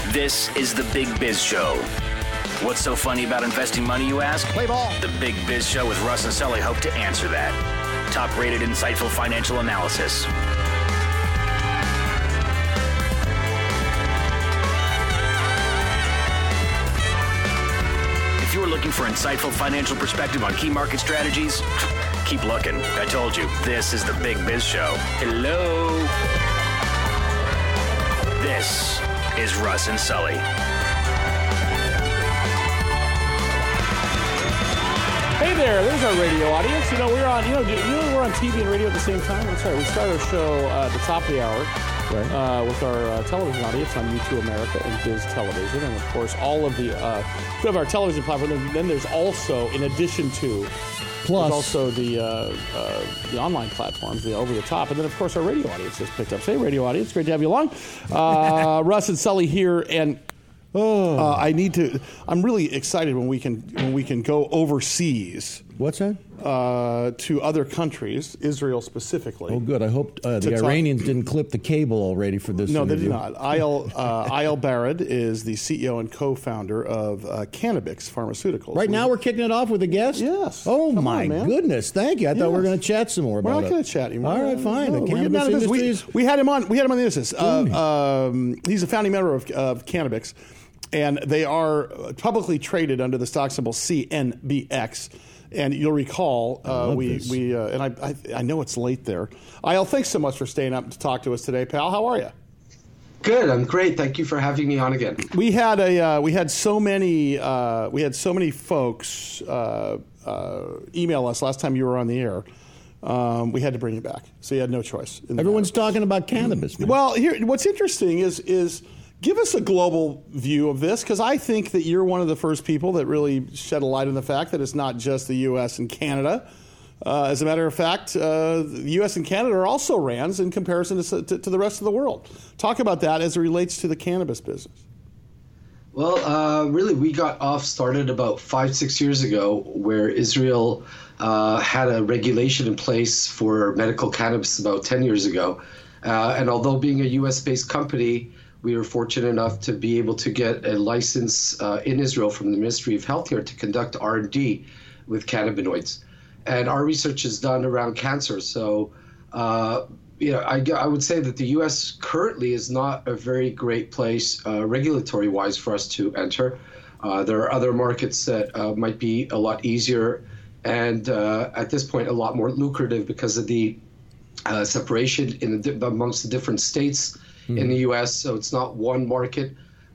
This is the Big Biz Show. What's so funny about investing money, you ask? Play ball. The Big Biz Show with Russ and Sully hope to answer that. Top-rated, insightful financial analysis. If you're looking for insightful financial perspective on key market strategies, keep looking. I told you, this is the Big Biz Show. Hello. This is Russ and Sully. Hey there, there's our radio audience. We're on TV and radio at the same time. That's right. We start our show at the top of the hour with our television audience on YouTube America and Biz Television, and of course all of the we have our television platform. Then there's also, in addition to, there's also the online platforms, the over the top, and then of course our radio audience just picked up. Say, radio audience, great to have you along. Russ and Sully here, and I'm really excited when we can go overseas. What's that? To other countries, Israel specifically. Oh, good. I hope the Iranians didn't clip the cable already for this No, interview. they did not. Eyal Barid is the CEO and co-founder of Cannabix Pharmaceuticals. Right now we're kicking it off with a guest? Yes. Oh, Come my on, goodness. Thank you. I thought we were going to chat some more about it. We're not going to chat anymore. All right, fine. No, the cannabis industry we had him on the business. He's a founding member of Cannabix, and they are publicly traded under the stock symbol CNBX. And you'll recall, I know it's late there. Eyal, thanks so much for staying up to talk to us today, pal. How are you? Good. I'm great. Thank you for having me on again. We had so many folks email us last time you were on the air. We had to bring you back, so you had no choice. Everyone's talking about cannabis, man. Well, here, what's interesting is. Give us a global view of this, because I think that you're one of the first people that really shed a light on the fact that it's not just the U.S. and Canada. As a matter of fact, the U.S. and Canada are also RANs in comparison to the rest of the world. Talk about that as it relates to the cannabis business. Well, really, we got started about 5-6 years ago, where Israel had a regulation in place for medical cannabis about 10 years ago. And although being a U.S.-based company, we were fortunate enough to be able to get a license in Israel from the Ministry of Health here to conduct R&D with cannabinoids. And our research is done around cancer. So, I would say that the U.S. currently is not a very great place regulatory-wise for us to enter. There are other markets that might be a lot easier and at this point a lot more lucrative because of the separation amongst the different states in the U.S., so it's not one market.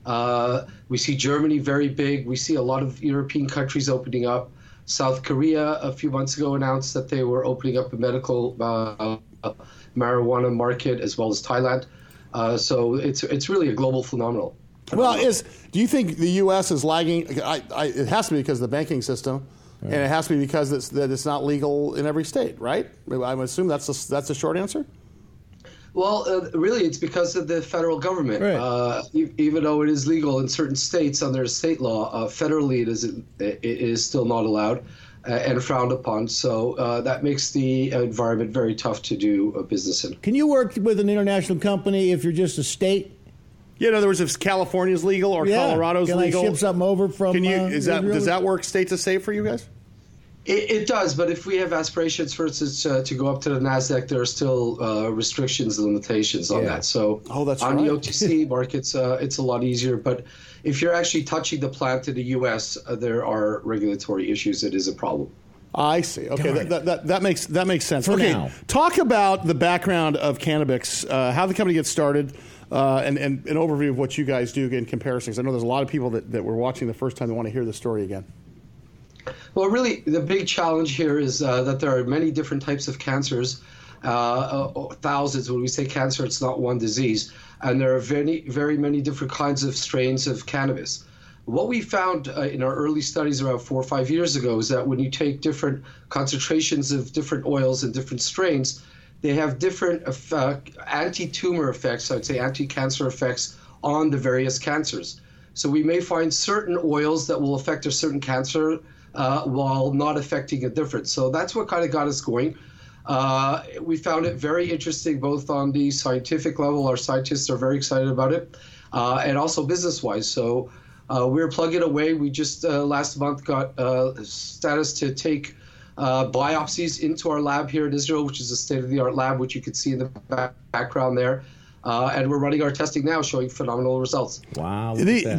We see Germany very big. We see a lot of European countries opening up. South Korea a few months ago announced that they were opening up a medical marijuana market, as well as Thailand. So it's really a global phenomenon. Well, do you think the U.S. is lagging? It has to be because of the banking system, and it has to be because it's not legal in every state, right? I would assume that's a short answer. Well, really, it's because of the federal government. Right. Even though it is legal in certain states under state law, federally it is still not allowed and frowned upon. So that makes the environment very tough to do business in. Can you work with an international company if you're just a state? Yeah, in other words, if California's legal or Colorado's legal, can I ship something over from? Does that work state to state for you guys? It does, but if we have aspirations, for instance, to go up to the NASDAQ, there are still restrictions and limitations on that. So on the OTC markets, it's a lot easier. But if you're actually touching the plant in the U.S., there are regulatory issues. It is a problem. I see. Okay, that makes sense. For now. Talk about the background of Cannabix, how the company gets started, and an overview of what you guys do in comparison. Because I know there's a lot of people that were watching the first time that want to hear the story again. Well, really, the big challenge here is that there are many different types of cancers, thousands. When we say cancer, it's not one disease. And there are very, very many different kinds of strains of cannabis. What we found in our early studies around 4 or 5 years ago is that when you take different concentrations of different oils and different strains, they have different anti-tumor effects, I'd say anti-cancer effects on the various cancers. So we may find certain oils that will affect a certain cancer while not affecting a different. So that's what kind of got us going. We found it very interesting, both on the scientific level. Our scientists are very excited about it. and also business-wise. So we're plugging away. We just last month got status to take biopsies into our lab here in Israel, which is a state-of-the-art lab, which you can see in the background there. And we're running our testing now, showing phenomenal results. Wow.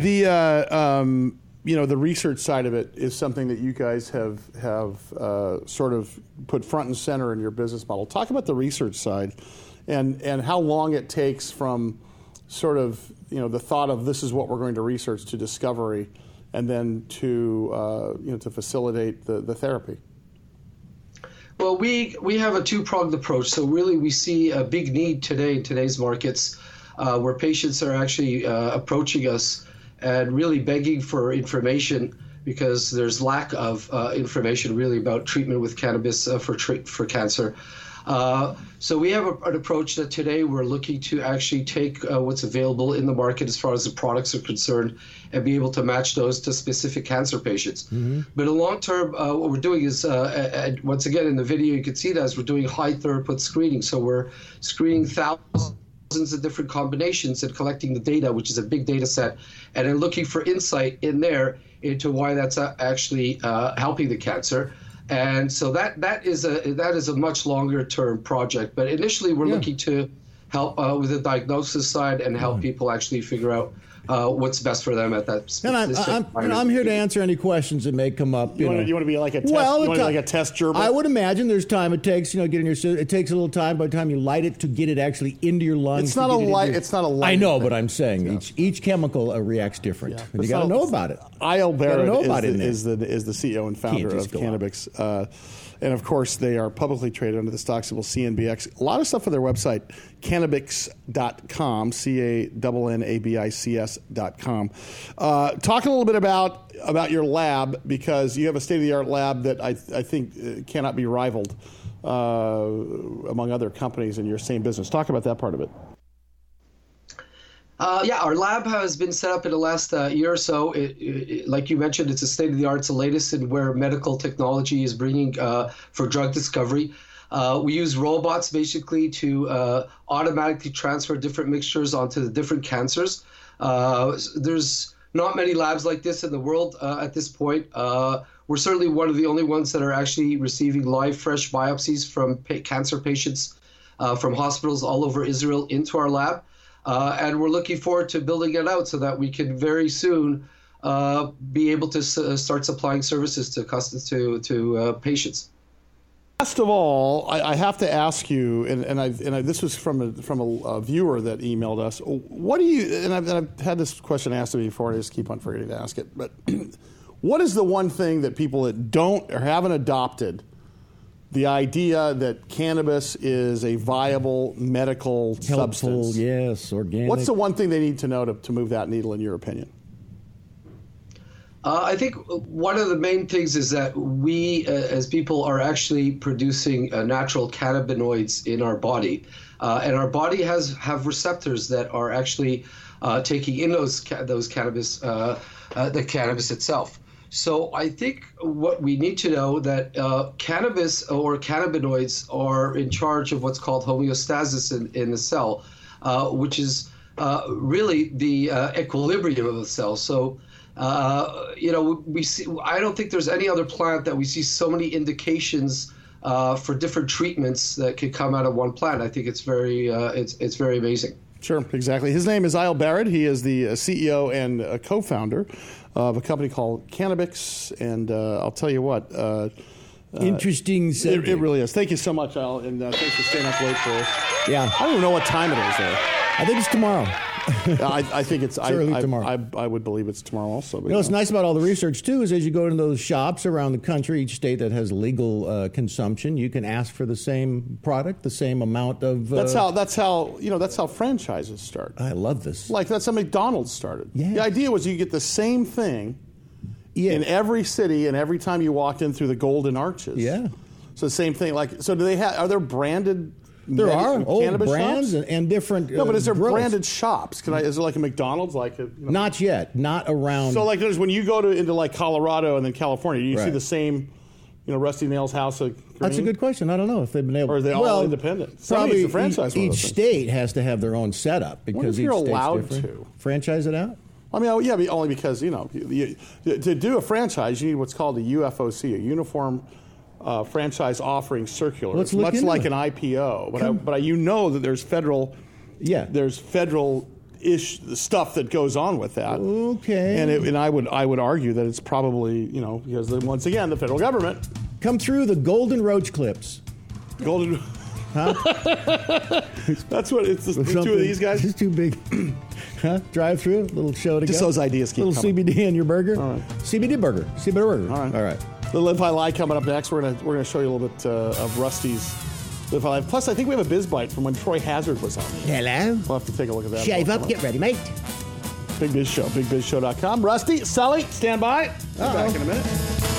The research side of it is something that you guys have sort of put front and center in your business model. Talk about the research side and how long it takes from sort of, the thought of this is what we're going to research to discovery and then to, to facilitate the therapy. Well, we have a two-pronged approach. So really we see a big need today in today's markets where patients are actually approaching us and really begging for information because there's lack of information really about treatment with cannabis for cancer. So we have an approach that today we're looking to actually take what's available in the market as far as the products are concerned and be able to match those to specific cancer patients. Mm-hmm. But in the long term, what we're doing is, and once again, in the video, you can see that as we're doing high throughput screening. So we're screening thousands of different combinations and collecting the data, which is a big data set, and then looking for insight in there into why that's actually helping the cancer. And so that is a much longer term project. But initially, we're looking to help with the diagnosis side and help people actually figure out what's best for them at that specific And I'm here to answer any questions that may come up. You want to be like a test? Well, you want to be like a test gerbil? I would imagine there's time it takes. It takes a little time by the time you light it to get it actually into your lungs. It's not a light. It's not a light. I know, but I'm saying each chemical reacts different, and you got to know about it. Eyal Bared is the CEO and founder of Cannabix. And, of course, they are publicly traded under the stock symbol CNBX. A lot of stuff on their website, Cannabix.com, CANNABICS.com. Talk a little bit about your lab, because you have a state-of-the-art lab that I think cannot be rivaled among other companies in your same business. Talk about that part of it. Our lab has been set up in the last year or so. Like you mentioned, it's a state-of-the-art. It's the latest in where medical technology is bringing for drug discovery. We use robots basically to automatically transfer different mixtures onto the different cancers. There's not many labs like this in the world at this point. We're certainly one of the only ones that are actually receiving live, fresh biopsies from cancer patients from hospitals all over Israel into our lab. And we're looking forward to building it out so that we can very soon be able to start supplying services to patients. Last of all, I have to ask you, and this was from a viewer that emailed us. What do you? And I've had this question asked to me before, and I just keep on forgetting to ask it. But what is the one thing that people that don't or haven't adopted the idea that cannabis is a viable medical substance? Yes, organic. What's the one thing they need to know to move that needle, in your opinion? I think one of the main things is that we, as people, are actually producing natural cannabinoids in our body. And our body have receptors that are actually taking in those cannabis, the cannabis itself. So I think what we need to know that cannabis or cannabinoids are in charge of what's called homeostasis in the cell, which is really the equilibrium of the cell. So, we see. I don't think there's any other plant that we see so many indications for different treatments that could come out of one plant. I think it's very amazing. Sure, exactly. His name is Eyal Bared. He is the CEO and co-founder of a company called Cannabix, and I'll tell you what. Interesting subject. It really is. Thank you so much, Eyal, and thanks for staying up late for us. Yeah. I don't even know what time it is there. I think it's tomorrow. I think it's early tomorrow. I would believe it's tomorrow also. But, what's nice about all the research, too, is as you go into those shops around the country, each state that has legal consumption, you can ask for the same product, the same amount of... That's how franchises start. I love this. Like, that's how McDonald's started. Yeah. The idea was you get the same thing in every city and every time you walked in through the Golden Arches. Yeah. So the same thing. Like, so do they have? Are there branded? There are old brands shops? and different. No, but is there grills. branded shops? Is there like a McDonald's? Not yet. Not around. So like, when you go into like Colorado and then California, you see the same Rusty Nail's House of Green? That's a good question. I don't know if they've been able. Or are they all independent? Probably Somebody's the franchise one of each those state has to have their own setup because if you're each state's allowed different. to. Franchise it out? I mean, yeah, only because, to do a franchise, you need what's called a UFOC, a Uniform Franchise Offering Circular. Let's It's look much into like it. an IPO, but that there's federal. Yeah. There's federal-ish stuff that goes on with that. Okay. And I would argue that it's probably, because once again, the federal government. Come through the Golden Roach Clips. Golden. Huh? That's what it's. The two of these guys. It's too big. Huh? Drive through, little show to Just go. those ideas keep little coming. CBD in your burger. All right. CBD burger. CBD burger. All right. All right. The Live High Lie coming up next. We're gonna show you a little bit of Rusty's Live High Lie. Plus, I think we have a biz bite from when Troy Hazard was on. Hello. We'll have to take a look at that. Shave up, get ready, mate. Big Biz Show, bigbizshow.com. Rusty, Sully, stand by. Be back in a minute.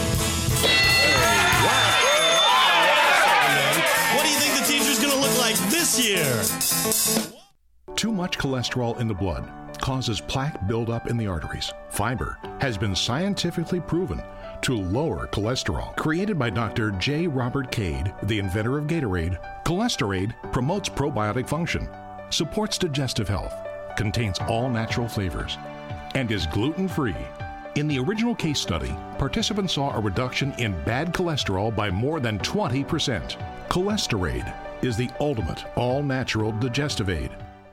What do you think the teacher's going to look like this year? Too much cholesterol in the blood causes plaque buildup in the arteries. Fiber has been scientifically proven to lower cholesterol. Created by Dr. J. Robert Cade, the inventor of Gatorade, Cholesterade promotes probiotic function, supports digestive health, contains all natural flavors, and is gluten-free. In the original case study, participants saw a reduction in bad cholesterol by more than 20%. Cholesterade is the ultimate all-natural digestive aid.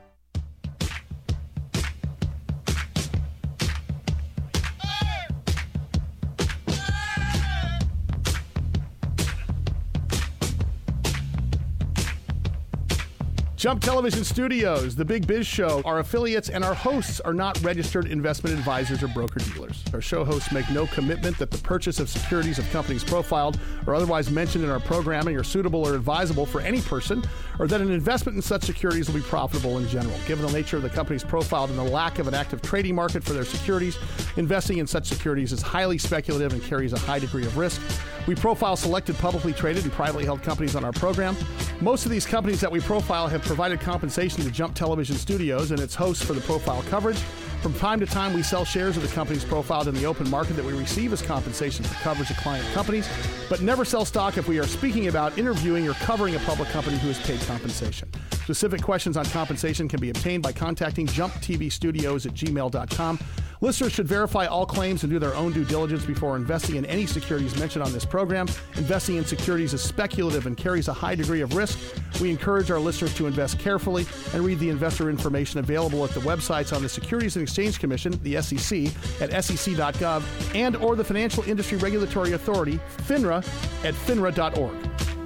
Jump Television Studios, The Big Biz Show. Our affiliates and our hosts are not registered investment advisors or broker-dealers. Our show hosts make no commitment that the purchase of securities of companies profiled or otherwise mentioned in our programming are suitable or advisable for any person, or that an investment in such securities will be profitable in general. Given the nature of the companies profiled and the lack of an active trading market for their securities, investing in such securities is highly speculative and carries a high degree of risk. We profile selected publicly traded and privately held companies on our program. Most of these companies that we profile have provided compensation to Jump Television Studios and its hosts for the profile coverage. From time to time, we sell shares of the companies profiled in the open market that we receive as compensation for coverage of client companies, but never sell stock if we are speaking about, interviewing, or covering a public company who has paid compensation. Specific questions on compensation can be obtained by contacting jumptvstudios@gmail.com. Listeners should verify all claims and do their own due diligence before investing in any securities mentioned on this program. Investing in securities is speculative and carries a high degree of risk. We encourage our listeners to invest carefully and read the investor information available at the websites on the Securities and Exchange Commission, the SEC, at sec.gov, and or the Financial Industry Regulatory Authority, FINRA, at finra.org.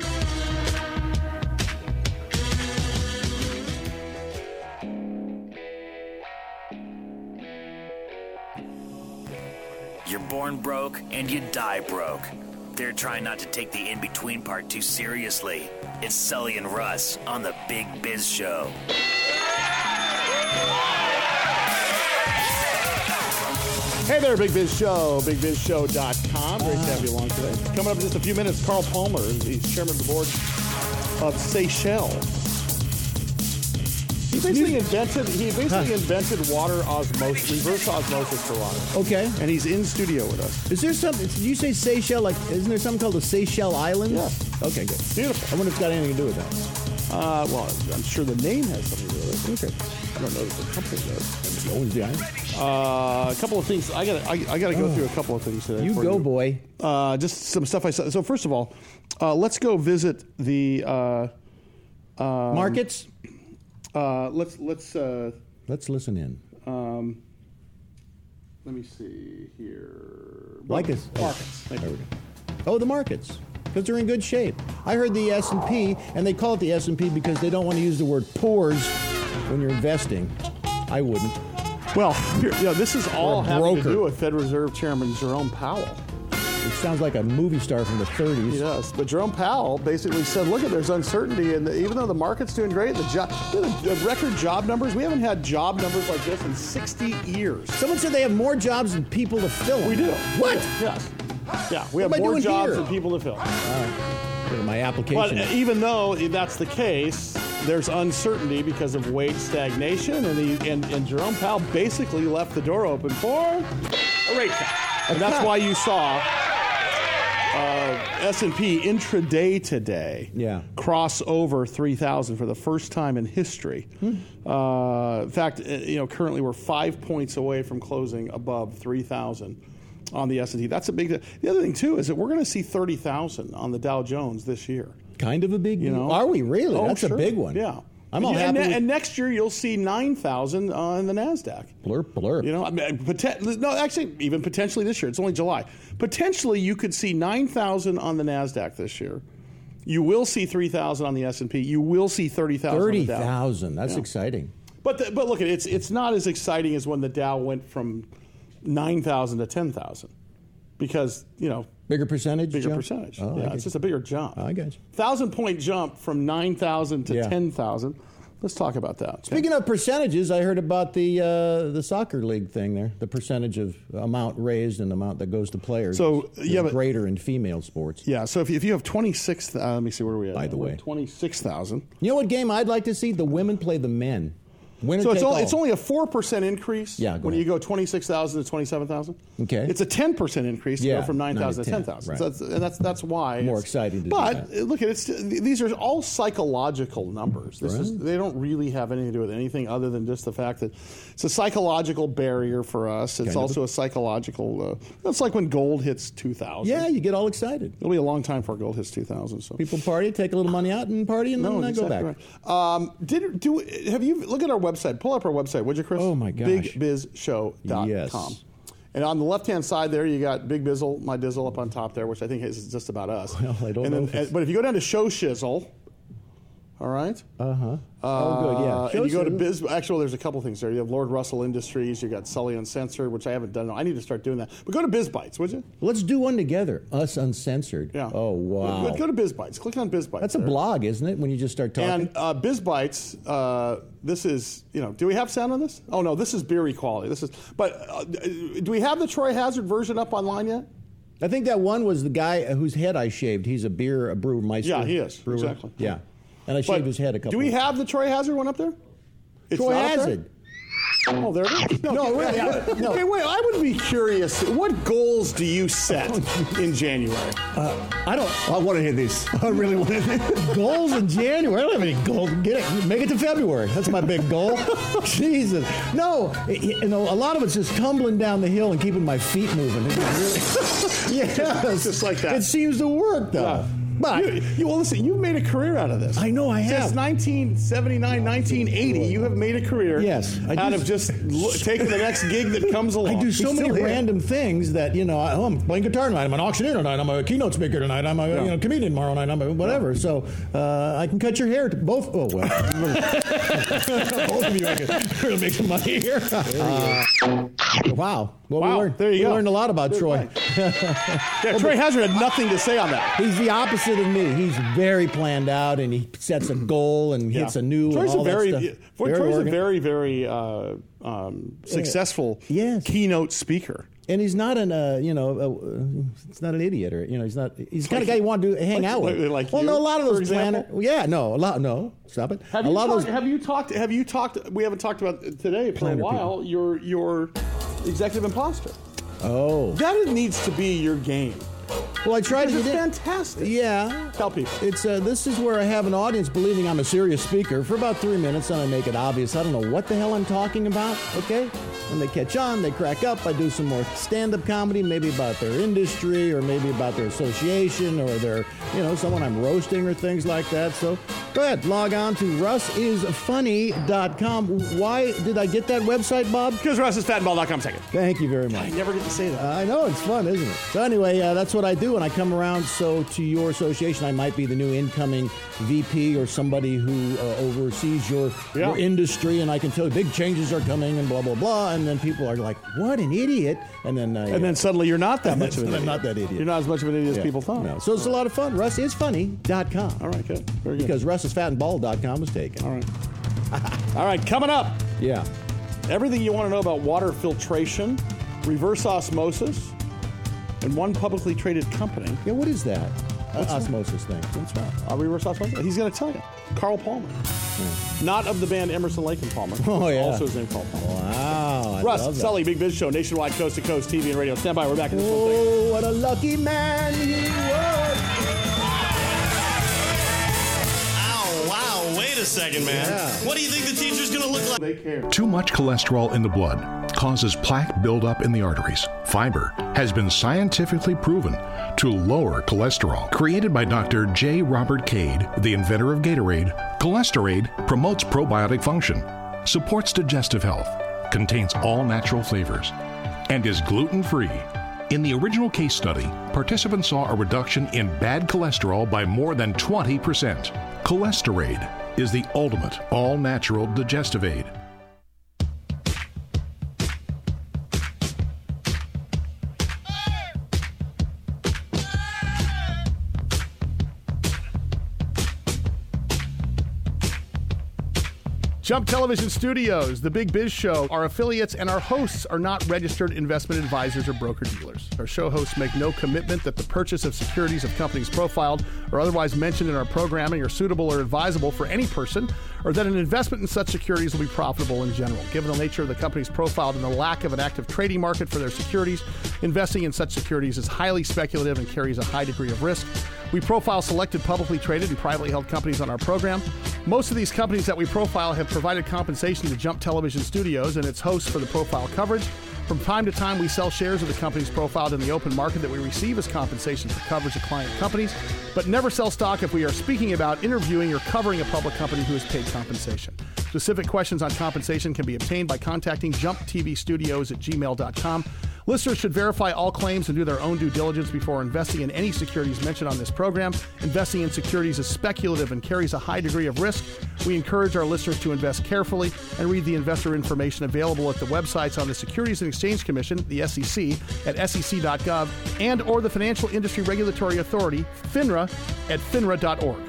You're born broke and you die broke. They're trying not to take the in-between part too seriously. It's Sully and Russ on the Big Biz Show. Hey there, Big Biz Show, bigbizshow.com. Great to have you along today. Coming up in just a few minutes, Carl Palmer. He's chairman of the board of Seychelles. He basically invented water osmosis, reverse osmosis for water. Okay. And he's in studio with us. Is there something? Did you say Seychelles? Like, isn't there something called the Seychelles Islands? Yeah. Okay, good. Beautiful. I wonder if it's got anything to do with that. Well, I'm sure the name has something to do with it. Okay. I don't know if the company does. Maybe owns the island. A couple of things. I gotta go through a couple of things today. You go, boy. Just some stuff I saw. So first of all, let's go visit the Markets. Let's listen in. let me see here. Markets. Thank There you. we go. Oh, the markets, because they're in good shape. I heard the S&P, and they call it the S&P because they don't want to use the word pores when you're investing. I wouldn't. Well, this is all a having to broker. do with Federal Reserve Chairman Jerome Powell. It sounds like a movie star from the 30s. He does. But Jerome Powell basically said, look, there's uncertainty, and even though the market's doing great, the record job numbers, we haven't had job numbers like this in 60 years. Someone said they have more jobs than people to fill them. We do. What? Yes. Yeah, we What have am I more doing jobs here? than people to fill. Look at my application. But even though that's the case, there's uncertainty because of wage stagnation, and Jerome Powell basically left the door open for a rate cut. And that's why you saw S&P intraday today cross over 3,000 for the first time in history. In fact, currently we're 5 points away from closing above 3,000 on the S&P. That's a big deal. The other thing, too, is that we're going to see 30,000 on the Dow Jones this year. Kind of a big deal. Are we really? Oh, That's sure. a big one. Yeah. I'm all happy. And next year you'll see 9,000 on the NASDAQ. Blurp, blurp. Actually, even potentially this year. It's only July. Potentially, you could see 9,000 on the NASDAQ this year. You will see 3,000 on the S&P. You will see 30,000 on the Dow. 30,000. That's exciting. But look, it's not as exciting as when the Dow went from 9,000 to 10,000. Because, Bigger percentage? Bigger percentage. Oh, it's just a bigger jump. I got you. 1,000-point jump from 9,000 to 10,000. Let's talk about that. Speaking of percentages, I heard about the soccer league thing there. The percentage of amount raised and amount that goes to players is greater in female sports. Yeah, so if you have 26, let me see, where are we at? By the way. 26,000. You know what game I'd like to see? The women play the men. So it's only a 4% increase when you go 26,000 to 27,000. Okay. It's a 10% increase to go from 9,000 to 10,000. Right. So that's why more exciting to do But that. look, these are all psychological numbers. They don't really have anything to do with anything other than just the fact that it's a psychological barrier for us. It's also a psychological. It's like when gold hits 2,000. Yeah, you get all excited. It'll be a long time before gold hits 2,000. So people party, take a little money out, and party, and then go back. Right. Have you look at our website? Pull up our website, would you, Chris? Oh my gosh, BigBizShow.com. Yes. And on the left-hand side there, you got Big Bizzle, My Dizzle up on top there, which I think is just about us. Well, I don't know. But if you go down to Show Shizzle, all right? Good, yeah. And you go to Biz. Actually, there's a couple things there. You have Lord Russell Industries. You got Sully Uncensored, which I haven't done. I need to start doing that. But go to Biz Bites, would you? Let's do one together. Us Uncensored. Yeah. Oh wow. Go to Biz Bites. Click on Biz Bites. That's a blog, isn't it? When you just start talking. And Biz Bites. This is, do we have sound on this? Oh no, this is beer equality. But do we have the Troy Hazard version up online yet? I think that one was the guy whose head I shaved. He's a brewmeister. Yeah, he is. Brewer. Exactly. Yeah. And I shaved his head a couple. Do we have the Troy Hazard one up there? Troy Hazard. Oh, there it is. No, wait. I would be curious. What goals do you set in January? I want to hear this. I really want to hear this. Goals in January? I don't have any goals. Make it to February. That's my big goal. Jesus. No, a lot of it's just tumbling down the hill and keeping my feet moving. Yes. Just like that. It seems to work, though. Yeah. But listen, you've made a career out of this. I know I have. Since 1979, 1980, you have made a career out of just taking the next gig that comes along. I do so many random things that, I'm playing guitar tonight, I'm an auctioneer tonight, I'm a keynote speaker tonight, I'm a comedian tomorrow night, I'm a whatever. So I can cut your hair to both. Oh, well. Both of you, I can really make some money here. Wow. Well, there you go. We learned a lot about Troy. Troy Hazard had nothing to say on that. He's the opposite of me. He's very planned out, and he sets a goal and hits a new. Troy's and all Troy's that a very, very successful keynote speaker. And he's not it's not an idiot, or he's not. He's the kind of guy you want to hang out with. A lot of those planners. Yeah, no, stop it. Have you talked? We haven't talked about it today for a while. Your executive imposter. Oh, that needs to be your game. Well, I tried to get it. It's fantastic. Yeah. Tell people. It's this is where I have an audience believing I'm a serious speaker for about 3 minutes, and I make it obvious I don't know what the hell I'm talking about, okay? When they catch on, they crack up. I do some more stand-up comedy, maybe about their industry or maybe about their association or their, someone I'm roasting or things like that. So go ahead, log on to russisfunny.com. Why did I get that website, Bob? Because russisfatandball.com second. Thank you very much. I never get to say that. I know, it's fun, isn't it? So anyway, that's what I do, and I come around. So to your association, I might be the new incoming VP or somebody who oversees your industry, and I can tell you big changes are coming and blah, blah, blah. And then people are like, what an idiot. And then suddenly you're not that much of an idiot. I'm not that idiot. You're not as much of an idiot as people thought. No. So it's a lot of fun. RussIsFunny.com. All right, good. Very good. Because RussIsFatandBald.com was taken. All right. All right, coming up. Yeah. Everything you want to know about water filtration, reverse osmosis, and one publicly traded company. Yeah, what is that? osmosis thing. That's right. Reverse osmosis. He's going to tell you. Carl Palmer. Not of the band Emerson, Lake and Palmer. Oh, yeah. Also his name Carl Palmer. Wow. I love Russ, that. Sully, Big Biz Show, nationwide, coast to coast, TV and radio. Stand by. We're back in this one thing. Oh, what a lucky man he was. Wow, wait a second, man. Yeah. What do you think the teacher's going to look like? They care. Too much cholesterol in the blood causes plaque buildup in the arteries. Fiber has been scientifically proven to lower cholesterol. Created by Dr. J. Robert Cade, the inventor of Gatorade, Cholesterade promotes probiotic function, supports digestive health, contains all natural flavors, and is gluten-free. In the original case study, participants saw a reduction in bad cholesterol by more than 20%. Cholesterade is the ultimate all-natural digestive aid. Jump Television Studios, The Big Biz Show, our affiliates and our hosts are not registered investment advisors or broker-dealers. Our show hosts make no commitment that the purchase of securities of companies profiled or otherwise mentioned in our programming are suitable or advisable for any person, or that an investment in such securities will be profitable in general. Given the nature of the companies profiled and the lack of an active trading market for their securities, investing in such securities is highly speculative and carries a high degree of risk. We profile selected publicly traded and privately held companies on our program. Most of these companies that we profile have provided compensation to Jump Television Studios and its hosts for the profile coverage. From time to time, we sell shares of the companies profiled in the open market that we receive as compensation for coverage of client companies, but never sell stock if we are speaking about, interviewing, or covering a public company who has paid compensation. Specific questions on compensation can be obtained by contacting jumptvstudios@gmail.com. Listeners should verify all claims and do their own due diligence before investing in any securities mentioned on this program. Investing in securities is speculative and carries a high degree of risk. We encourage our listeners to invest carefully and read the investor information available at the websites on the Securities and Exchange Commission, the SEC, at sec.gov, and or the Financial Industry Regulatory Authority, FINRA, at finra.org.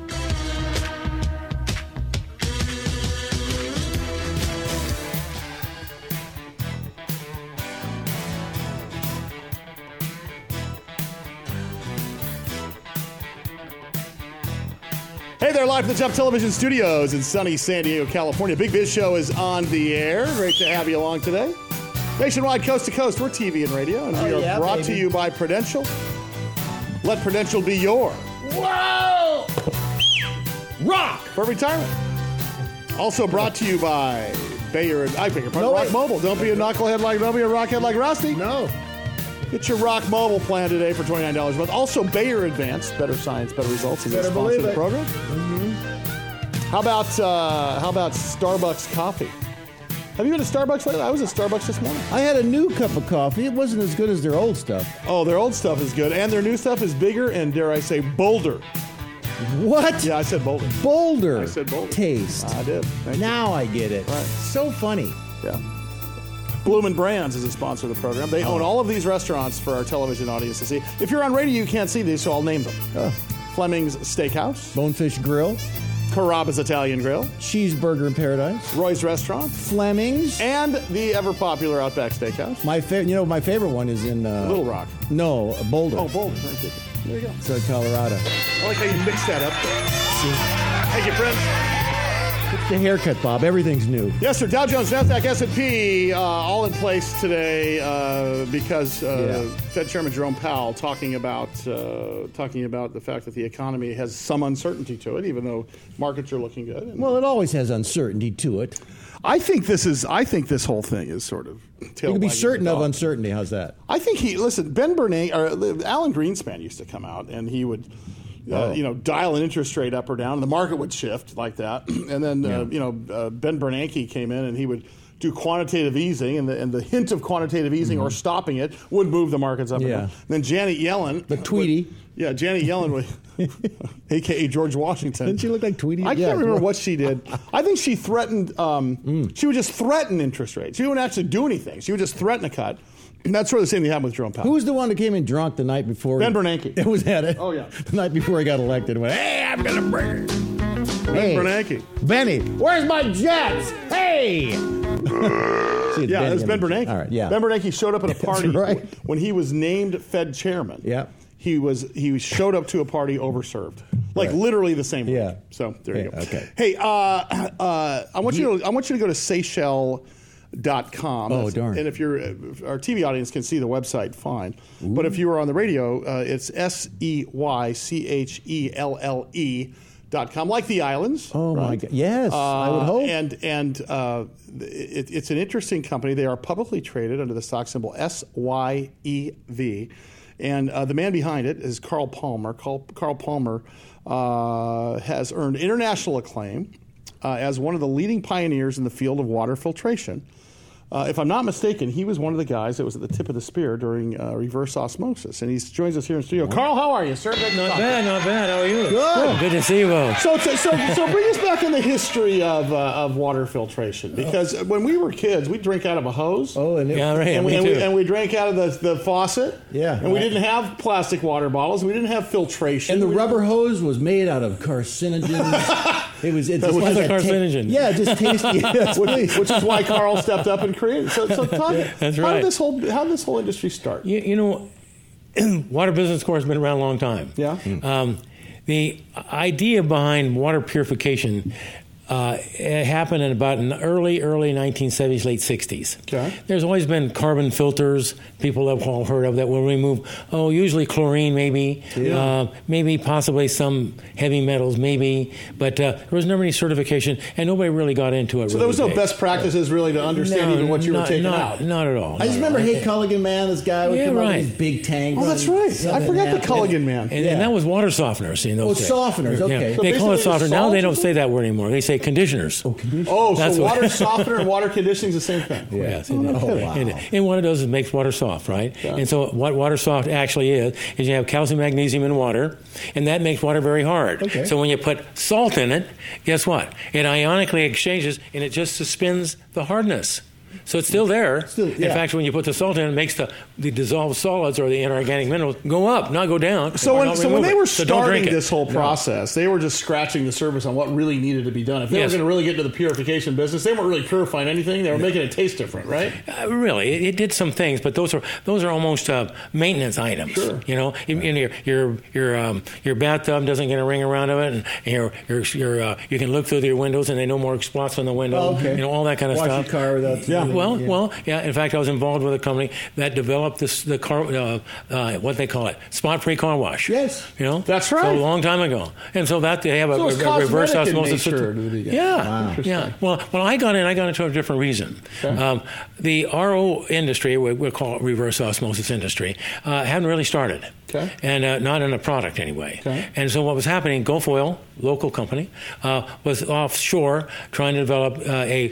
Hey there, live from the Jump Television Studios in sunny San Diego, California. Big Biz Show is on the air. Great to have you along today. Nationwide, coast to coast, we're TV and radio, and we are brought to you by Prudential. Let Prudential be your rock for retirement. Also brought to you by Bayer. I beg your pardon, Rock Mobile. Don't be a knucklehead like, don't be a rockhead like Rusty. No. Get your Rock Mobile plan today for $29 a month. Also, Bayer Advanced, better science, better results. Is Better a sponsor of the believe it. program. Mm-hmm. How about Starbucks coffee? Have you been to Starbucks lately? I was at Starbucks this morning. I had a new cup of coffee. It wasn't as good as their old stuff. Oh, their old stuff is good, and their new stuff is bigger and, dare I say, bolder. What? Yeah, I said bolder. Boulder. I said bolder. Taste. I did. Thank you. Now I get it. Right. So funny. Yeah. Bloomin' Brands is a sponsor of the program. They own all of these restaurants for our television audience to see. If you're on radio, you can't see these, so I'll name them. Fleming's Steakhouse, Bonefish Grill, Carrabba's Italian Grill, Cheeseburger in Paradise, Roy's Restaurant, Fleming's, and the ever-popular Outback Steakhouse. my favorite one is in Little Rock. No, Boulder. Oh, Boulder. There you go. It's in Colorado. I like how you mixed that up there. Thank you, friends. It's the haircut, Bob. Everything's new. Yes, sir. Dow Jones, NASDAQ, S&P, all in place today because Fed Chairman Jerome Powell talking about the fact that the economy has some uncertainty to it, even though markets are looking good. And Well, it always has uncertainty to it. I think this whole thing is sort of. You can be certain of uncertainty. How's that? I think Ben Bernanke or Alan Greenspan used to come out and he would. Dial an interest rate up or down, and the market would shift like that. And then, Ben Bernanke came in, and he would do quantitative easing, and the hint of quantitative easing or stopping it would move the markets up and down. And then Janet Yellen. The Tweety. Janet Yellen, a.k.a. George Washington. Didn't she look like Tweety? I can't remember what she did. I think she threatened, she would just threaten interest rates. She wouldn't actually do anything. She would just threaten a cut. And that's sort of the same thing happened with Jerome Powell. Who was the one that came in drunk the night before? Ben Bernanke. It was at it. Oh, yeah. The night before he got elected. And went, hey, I'm going to bring it. Ben Bernanke. Benny, where's my jets? Hey! That's Ben Bernanke. All right, yeah. Ben Bernanke showed up at a party right. when he was named Fed chairman. Yeah. he showed up to a party overserved, like literally the same. Yeah. Word. So there you go. Okay. Hey, I want you to go to Seychelles.com. Oh, darn. And if our TV audience can see the website, fine. Ooh. But if you were on the radio, it's SEYCHELLE.com, like the islands. Oh, right? my God. Yes, I would hope. It's an interesting company. They are publicly traded under the stock symbol SYEV. And the man behind it is Carl Palmer. Carl Palmer has earned international acclaim as one of the leading pioneers in the field of water filtration. If I'm not mistaken, he was one of the guys that was at the tip of the spear during reverse osmosis. And he joins us here in studio. Carl, how are you, sir? Not bad. How are you? Good to see you both. So bring us back in the history of water filtration. Because when we were kids, we'd drink out of a hose. Oh, and we drank out of the faucet. Yeah. And we didn't have plastic water bottles. We didn't have filtration. And the rubber hose was made out of carcinogens. It's a carcinogen. Just tasty. Yes, which is why Carl stepped up and created. So talk. That's how right. did this whole industry start? You know, water business, of course, has been around a long time. Yeah. The idea behind water purification it happened in about in the early 1970s, late 60s. Okay. There's always been carbon filters people have all heard of that will remove, usually chlorine maybe, maybe possibly some heavy metals maybe, but there was never any certification and nobody really got into it. So there was no best practices really to understand even what you were taking out? Not at all. I just remember Hay Culligan, man, this guy would come up with these big tanks. Oh, that's right. I forgot the Culligan man. And that was water softeners in those days. Softeners, okay. Yeah. So they call it softener. Now they don't say that word anymore. They say conditioners. So water softener and water conditioning is the same thing. Yeah. Yes, it is. Wow. And what it does is it makes water soft, right? Yeah. And so what water soft actually is you have calcium, magnesium in water, and that makes water very hard. Okay. So when you put salt in it, guess what? It ionically exchanges, and it just suspends the hardness. So it's still there. In fact, when you put the salt in, it makes the dissolved solids or the inorganic minerals go up, not go down. So when they were starting this whole process, they were just scratching the surface on what really needed to be done. If they were going to really get into the purification business, they weren't really purifying anything. They were making it taste different, right? Really, it did some things, but those are almost maintenance items. Sure. You know, your bathtub doesn't get a ring around of it, and you can look through your windows and they no more spots on the window. Oh, okay. You know, all that kind of stuff. Wash your car without. Well. In fact, I was involved with a company that developed what they call it, spot-free car wash. Yes, that's right. So a long time ago, and so that they have a reverse osmosis system. Yeah. Well, I got into a different reason. Okay. The RO industry, we call it reverse osmosis industry, hadn't really started. Okay. And not in a product anyway. Okay. And so what was happening, Gulf Oil, local company, was offshore trying to develop a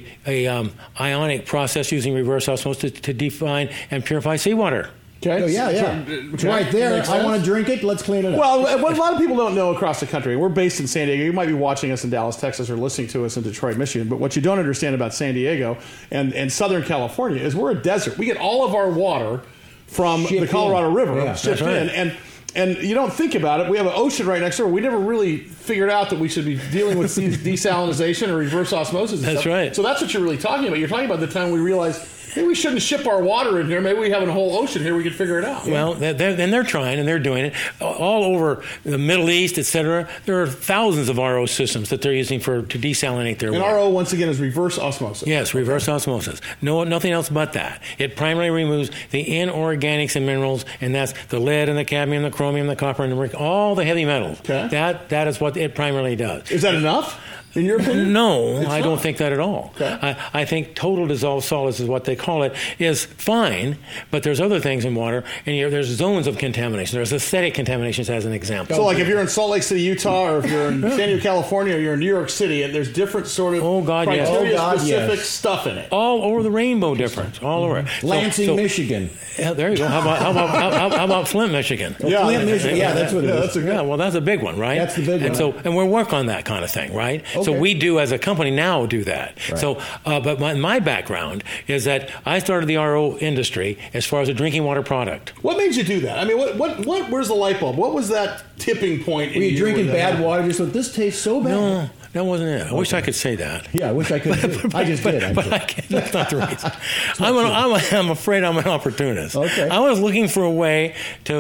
ionic process using reverse osmosis to define and purify seawater. Okay. It's right there. I want to drink it. Let's clean it up. Well, what a lot of people don't know across the country, we're based in San Diego. You might be watching us in Dallas, Texas, or listening to us in Detroit, Michigan. But what you don't understand about San Diego and Southern California is we're a desert. We get all of our water from the Colorado River shipped in. And you don't think about it. We have an ocean right next door. We never really figured out that we should be dealing with desalination or reverse osmosis. That's right. So that's what you're really talking about. You're talking about the time we realized maybe we shouldn't ship our water in here. Maybe we have a whole ocean here. We could figure it out. Well, they're trying and they're doing it all over the Middle East, etc. There are thousands of RO systems that they're using to desalinate their water. And RO once again is reverse osmosis. Yes, reverse osmosis. Nothing else but that. It primarily removes the inorganics and minerals, and that's the lead and the cadmium, the chromium, the copper, and the mercury, all the heavy metals. Okay. That is what it primarily does. Is that enough? In your opinion? No, I don't think that at all. Okay. I think total dissolved solids is what they call it, is fine, but there's other things in water, and there's zones of contamination. There's aesthetic contaminations as an example. So like if you're in Salt Lake City, Utah, or if you're in San Diego, California, or you're in New York City, there's different sort of criteria-specific stuff in it. All over the rainbow difference, all over. Lansing, Michigan. Yeah, there you go. How about Flint, Michigan? Yeah, Flint, Michigan. Yeah, that's what it is. Well, that's a big one, right? That's the big one. And we work on that kind of thing, right? Okay. So we do as a company now do that. Right. So, but my background is that I started the RO industry as far as a drinking water product. What made you do that? I mean, where's the light bulb? What was that tipping point? Were you drinking bad water? Just like, this tastes so bad. No. That wasn't it. I wish I could say that. Yeah, I wish I could. I just did. But I can't. That's not the reason. I'm afraid I'm an opportunist. Okay. I was looking for a way to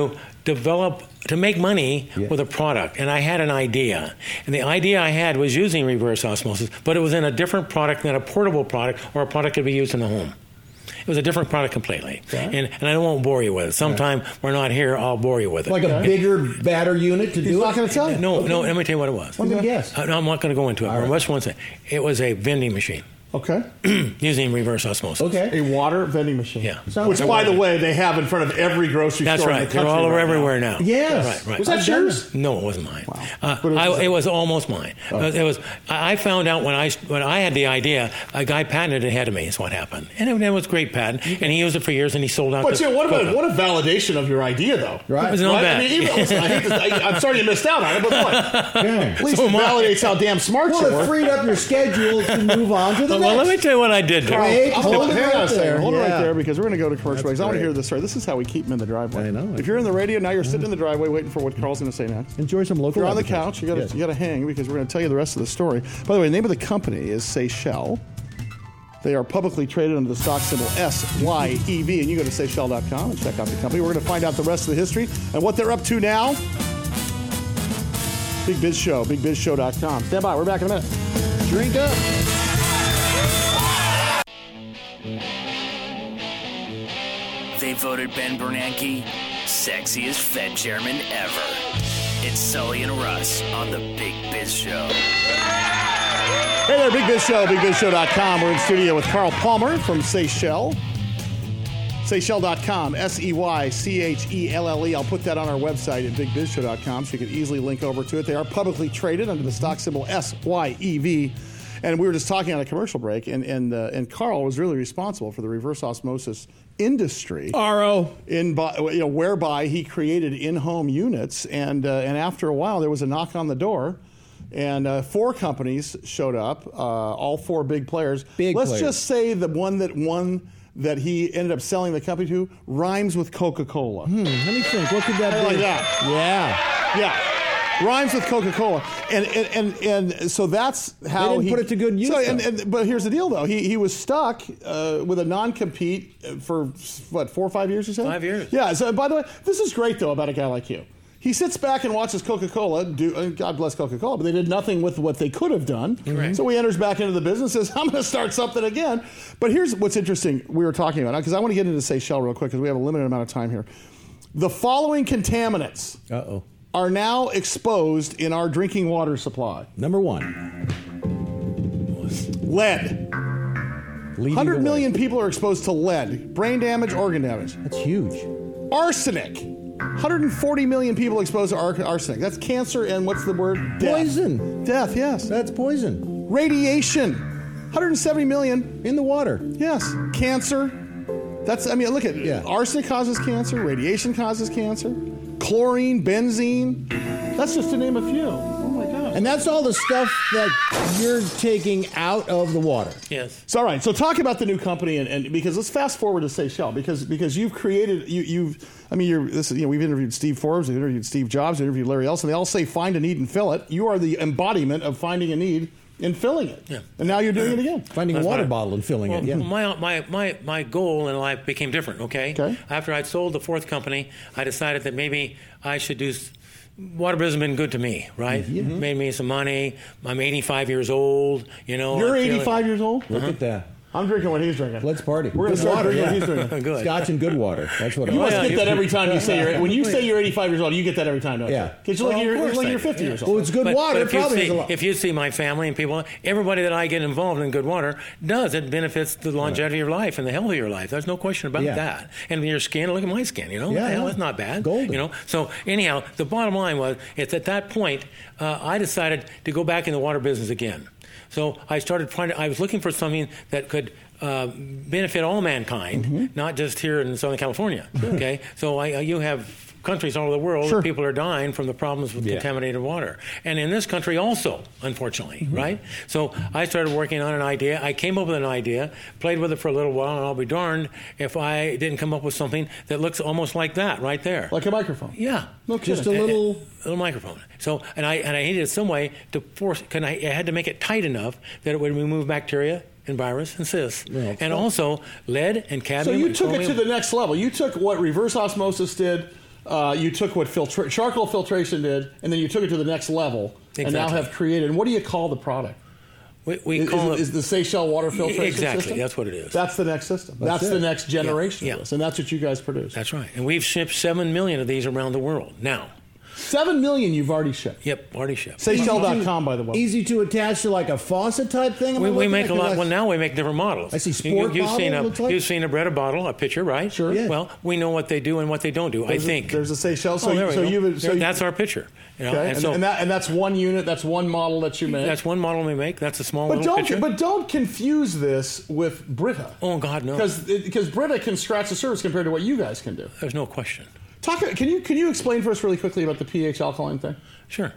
to make money with a product. And I had an idea. And the idea I had was using reverse osmosis, but it was in a different product than a portable product or a product that could be used in the home. It was a different product completely. Okay. And I won't bore you with it. Sometime we're not here, I'll bore you with it. Like a bigger, badder unit to do it? He's not going to tell you. No, let me tell you what it was. Let me guess. No, I'm not going to go into it. Right. Just one second. It was a vending machine. Okay. Using reverse osmosis. Okay. A water vending machine. Yeah. Which, by the way, they have in front of every grocery store in the country. They're all over everywhere now. Yes. Right. Was that yours? No, it wasn't mine. Wow. It was almost mine. Oh. It was. I found out when I had the idea, a guy patented it ahead of me. Is what happened, and it was a great patent, and he used it for years, and he sold out. But what a validation of your idea, though. Right. It was not bad. I mean, I'm sorry you missed out on it, but what? At least it validates how damn smart you were. It freed up your schedule to move on to the next. Well, let me tell you what I did. Hold it right there. Hold it right there, because we're going to go to commercial breaks. I want to hear this story. This is how we keep them in the driveway. I know. If you're in the radio now, you're sitting in the driveway waiting for what Carl's going to say next. Enjoy some local. If you're on the couch, you got to hang, because we're going to tell you the rest of the story. By the way, the name of the company is Seychelles. They are publicly traded under the stock symbol SYEV, and you go to Seychelles.com and check out the company. We're going to find out the rest of the history and what they're up to now. Big Biz Show, BigBizShow.com. Stand by. We're back in a minute. Drink up. They voted Ben Bernanke sexiest Fed chairman ever. It's Sully and Russ on the Big Biz Show. Hey there, Big Biz Show, BigBizShow.com. We're in studio with Carl Palmer from Seychelles. Seychelles.com, SEYCHELLE. I'll put that on our website at BigBizShow.com so you can easily link over to it. They are publicly traded under the stock symbol SYEV. And we were just talking on a commercial break, and Carl was really responsible for the reverse osmosis industry. Whereby he created in-home units, and after a while there was a knock on the door, and 4 companies showed up, all 4 big players. Let's just say the one that he ended up selling the company to rhymes with Coca-Cola. Let me think. What could that be? Like that. Yeah. Rhymes with Coca-Cola, and so that's how they didn't put it to good use. But here's the deal, though: he was stuck with a non-compete for what, 4 or 5 years, you said? 5 years. Yeah. So by the way, this is great though about a guy like you. He sits back and watches Coca-Cola do. God bless Coca-Cola, but they did nothing with what they could have done. Correct. So he enters back into the business, and says, "I'm going to start something again." But here's what's interesting: we were talking about, because I want to get into Seychelles real quick because we have a limited amount of time here. The following contaminants are now exposed in our drinking water supply. Number 1. Lead. 100 million people are exposed to lead. Brain damage, organ damage. That's huge. Arsenic. 140 million people exposed to arsenic. That's cancer and what's the word? Death. Poison. Death, yes. That's poison. Radiation. 170 million. In the water. Yes. Cancer. Look at it. Arsenic causes cancer. Radiation causes cancer. Chlorine, benzene. That's just to name a few. Oh, my gosh. And that's all the stuff that you're taking out of the water. Yes. So, all right. So talk about the new company, and because let's fast forward to Seychelles, because you've created, we've interviewed Steve Forbes, we've interviewed Steve Jobs, we've interviewed Larry Ellison. They all say find a need and fill it. You are the embodiment of finding a need and filling it. Yeah. And now you're doing it again. Finding a water bottle and filling it. Yeah. My goal in life became different, okay? After I'd sold the 4th company, I decided that maybe I should do... Water business has been good to me, right? Mm-hmm. Made me some money. I'm 85 years old, You're 85 years old? Look at that. I'm drinking what he's drinking. Let's party. We're going to start drinking what he's drinking. Good. Scotch and good water. That's what you must get that every time you say you're... When you say you're 85 years old, you get that every time, don't you? Yeah. Because you're 50 years old. Well, it's good water. If you see my family and people, everybody that I get involved in good water it benefits the longevity of your life and the health of your life. There's no question about that. And your skin, look at my skin, it's not bad. Golden. So anyhow, the bottom line was, it's at that point, I decided to go back in the water business again. So I was looking for something that could benefit all mankind, not just here in Southern California. Okay, so you have countries all over the world where people are dying from the problems with contaminated water, and in this country also, unfortunately, right? So I started working on an idea. I came up with an idea, played with it for a little while, and I'll be darned if I didn't come up with something that looks almost like that right there, like a microphone. Yeah, just a little microphone. So and I needed some way to force. I had to make it tight enough that it would remove bacteria and virus and cysts, and also lead and cadmium. So you took it to the next level. You took what reverse osmosis did you took what charcoal filtration did, and then you took it to the next level, and now have created. And what do you call the product? We call it the Seychelles water filtration exactly, system? That's what it is. That's the next system. That's the next generation of this, and that's what you guys produce. That's right. And we've shipped 7 million of these around the world now. 7 million you've already shipped. Yep, already shipped. Seychelles.com, by the way. Easy to attach to like a faucet type thing? We make a lot. Well, now we make different models. I see sport bottle. You've seen a Brita bottle, a pitcher, right? Sure. Yeah. Well, we know what they do and what they don't do, I think. There's a Seychelles. That's our pitcher. You know? Okay. And that's one unit, that's one model that you make? That's one model we make. That's a small little pitcher. But don't confuse this with Brita. Oh, God, no. Because Brita can scratch the surface compared to what you guys can do. There's no question. Can you explain for us really quickly about the pH alkaline thing? Sure.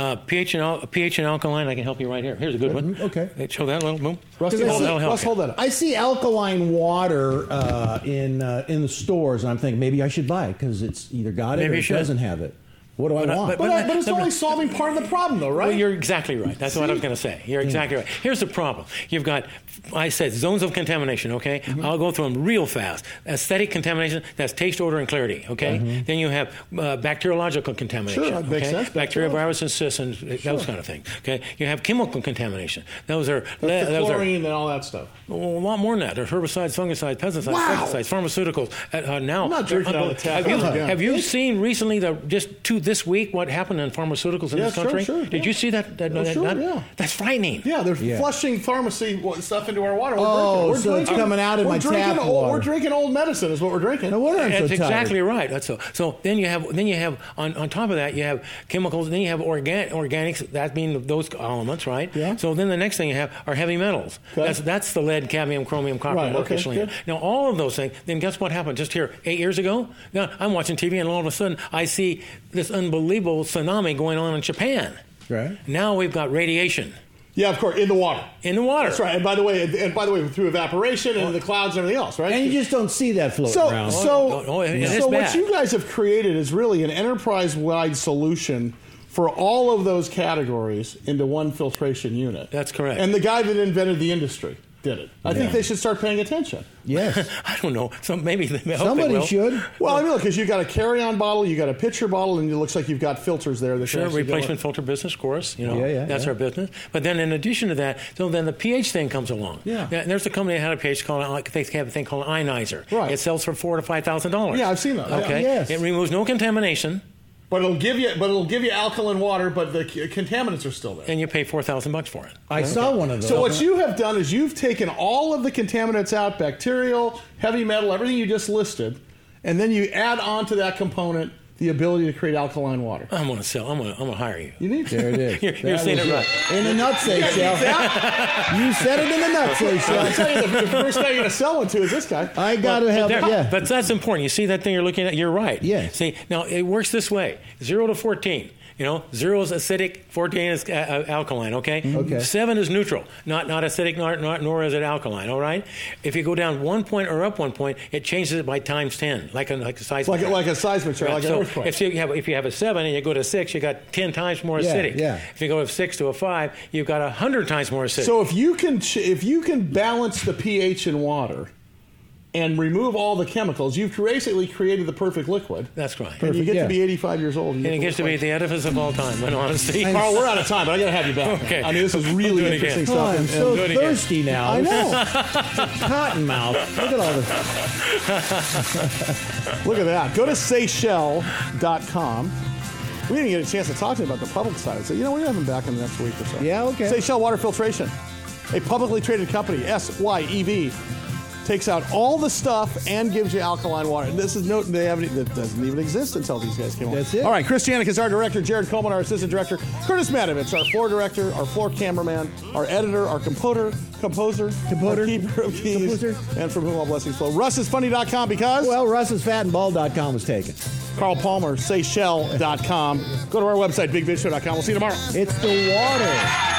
pH and alkaline, I can help you right here. Here's a good one. Okay. Show that little boom. Russ, hold that up. I see alkaline water in the stores, and I'm thinking maybe I should buy it because it's either got it or it doesn't have it. What do I want? But it's only solving part of the problem, though, right? Well, you're exactly right. That's what I was going to say. You're exactly right. Here's the problem. You've got, I said, zones of contamination, okay? Mm-hmm. I'll go through them real fast. Aesthetic contamination, that's taste, odor, and clarity, okay? Mm-hmm. Then you have bacteriological contamination. Sure, that makes sense. Bacteria, viruses, cysts, and those kind of things, okay? You have chemical contamination. Those are... chlorine and all that stuff. Well, a lot more than that. There's herbicides, fungicides, pesticides, insecticides, pharmaceuticals. Now, I'm not drinking out of the tap. Have you seen recently, this week, what happened in pharmaceuticals in this country? Sure, Did you see that? That's frightening. Yeah, they're flushing pharmacy stuff into our water. So it's coming out of my tap water. We're drinking old medicine is what we're drinking. No wonder I'm so tired. That's exactly right. That's so then you have on top of that you have chemicals. Then you have organics. That means those elements, right? Yeah. So then the next thing you have are heavy metals. Okay. That's the lead, cadmium, chromium, copper, mercury, selenium. Now all of those things. Then guess what happened? Just here 8 years ago. Now I'm watching TV and all of a sudden I see this unbelievable tsunami going on in Japan. Right. Now we've got radiation. Yeah, of course, in the water. In the water. That's right. And by the way, through evaporation and the clouds and everything else, right? And you just don't see that floating around. So what you guys have created is really an enterprise-wide solution for all of those categories into one filtration unit. That's correct. And the guy that invented the industry did it. I think they should start paying attention. Yes. I don't know. Somebody should. Well, I mean, look, because you've got a carry-on bottle, you've got a pitcher bottle, and it looks like you've got filters there. That sure, replacement filter business, of course. That's our business. But then in addition to that, so then the pH thing comes along. Yeah. There's a company that had a pH called, they have a thing called Ionizer. Right. It sells for $4,000 to $5,000. Yeah, I've seen that. Okay. Yes. It removes no contamination. But it'll give you alkaline water, but the contaminants are still there. And you pay $4,000 for it. I saw one of those. So what you have done is you've taken all of the contaminants out, bacterial, heavy metal, everything you just listed, and then you add on to that component the ability to create alkaline water. I'm going to sell. I'm going to hire you. You need to. There it is. You're saying it right. In the nut Seychelles. You said it in the nut Seychelles. I'll tell you, the first guy you're going to sell one to is this guy. I got to have, But that's important. You see that thing you're looking at? You're right. Yeah. See, now it works this way. 0 to 14. 0 is acidic, 14 is alkaline, okay? Okay. 7 is neutral, not acidic, nor is it alkaline, all right? If you go down 1 point or up 1 point, it changes it by times 10, like a seismic. Like a seismic chart, like an earthquake. If you have a 7 and you go to 6, you got 10 times more acidic. Yeah. If you go from 6 to a 5, you've got 100 times more acidic. So if you can balance the pH in water and remove all the chemicals, you've basically created the perfect liquid. That's right. And you get to be 85 years old. And it gets to be the edifice of all time, in honesty. Carl, we're out of time, but I got to have you back. Okay. I mean, this is really interesting stuff. I'm so thirsty now. I know. Cottonmouth. Look at all this. Look at that. Go to Seychelles.com. We didn't get a chance to talk to you about the public side. So, we're going to have him back in the next week or so. Yeah, okay. Seychelles Water Filtration, a publicly traded company, SYEV. Takes out all the stuff and gives you alkaline water. And this is that doesn't even exist until these guys came on. That's it. All right, Chris Janik is our director, Jared Coleman, our assistant director, Curtis Matovich, our floor director, our floor cameraman, our editor, our composer, our keeper of keys, and from whom all blessings flow. RussIsFunny.com because... Well, RussIsFatandBald.com was taken. Carl Palmer, Seychelles.com. Go to our website, BigBizShow.com. We'll see you tomorrow. It's the water.